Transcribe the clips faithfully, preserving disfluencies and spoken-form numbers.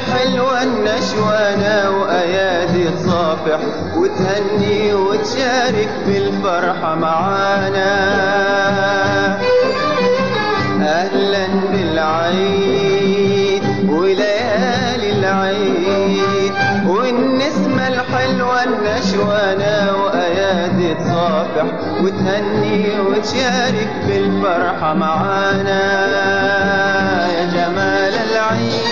الحلوة النشوانة وأيادي تصافح وتهني وتشارك بالفرحة معانا. أهلا بالعيد وليالي العيد، والنسمة الحلوة النشوانة وأيادي تصافح وتهني وتشارك بالفرحة معانا. يا جمال العيد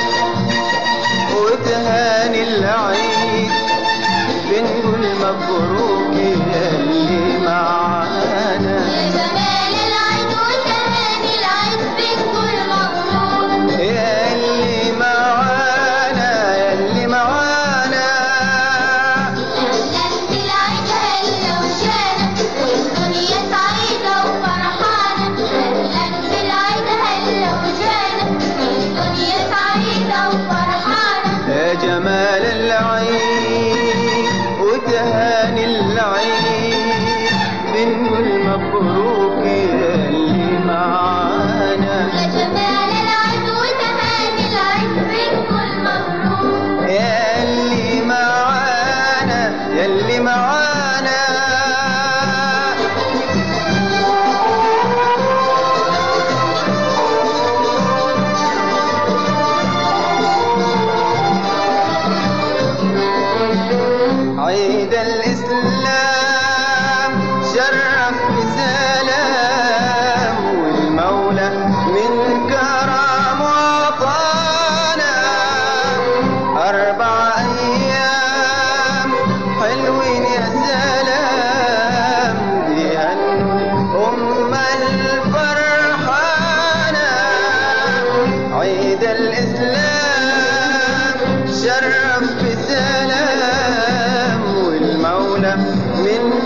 وتهاني العيد، بنقول مبروك ياللي معانا. يا جمال العيد وتهاني العيد، بنقول مبروك ياللي معانا ياللي معانا. أهلا بالعيد هلا وشانا، والدنيا سعيدة وفرحانة. أهلا بالعيد هلا وشانا، والدنيا سعيدة وفرحانة. يا جمال العيد وتهاني العيد، بنقول مبروك ياللي معانا. يا جمال العيد وتهاني العيد، بنقول مبروك ياللي معانا ياللي معانا. عيد الإسلام شرف بسلام، والمولى من كرم وعطانا. أربع أيام حلوين يا سلام، بيهنوا أم الفرحانة. عيد الإسلام شرف بسلام، والمولى من